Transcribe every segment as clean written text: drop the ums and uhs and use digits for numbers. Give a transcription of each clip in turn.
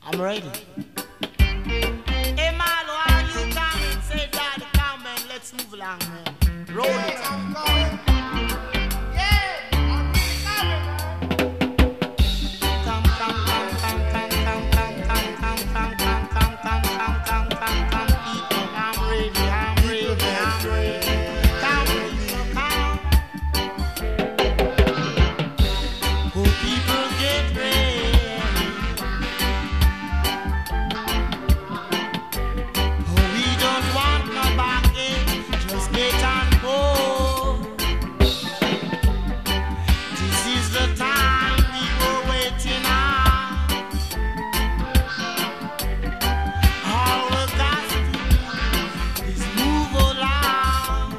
I'm ready. Hey Marlo, are you coming? Say daddy, come man, let's move along, man. Roll it. I'm going. Yeah, I'm coming, man. Come, come, come, come, come, come, come, come, come, come, come, come, come, come, come, come, come, people. I'm ready, I'm ready, I'm ready. Come, people, come. Oh, people, get ready. Oh, we don't want no baggage, just get on board. This is the time we were waiting on. All we got to do is move along.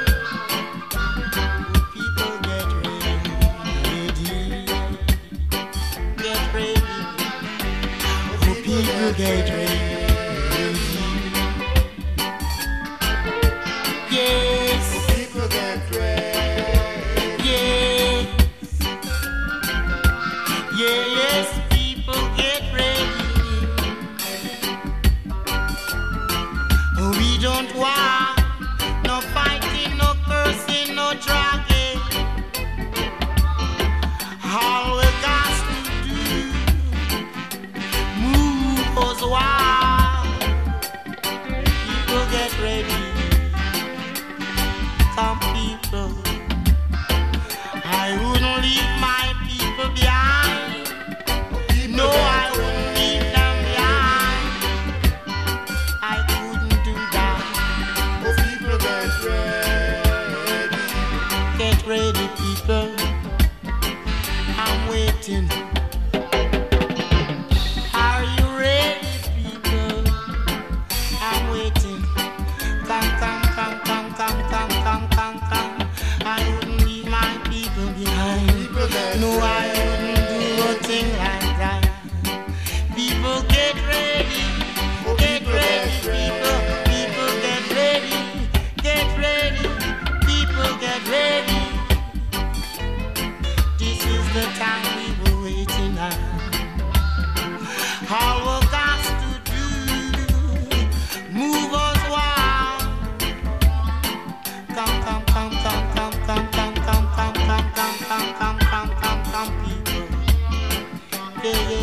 People get ready, get ready. Oh, people get ready. Yes, People get ready. yes, yes, people get ready. We don't want no fighting, no cursing, no dragging. All we got to do, move us wild. People get ready. Some people, I wouldn't leave my people behind. No, I wouldn't leave them behind. I couldn't do that. Oh, people get ready. Get ready, people. I'm waiting. Are you ready, people? I'm waiting. Come, come, come, come, come, come, come, come, come. I wouldn't leave my people behind. People get No, I wouldn't do a thing like that. People get ready. Oh, Get people ready, get people. People get ready. Get ready. People get ready. This is the time we were waiting on. All we got to do, move us wild. Come, come, come, come, come, come, come, come, come, come, come, come, come, come, come, come, people. Yeah, yeah.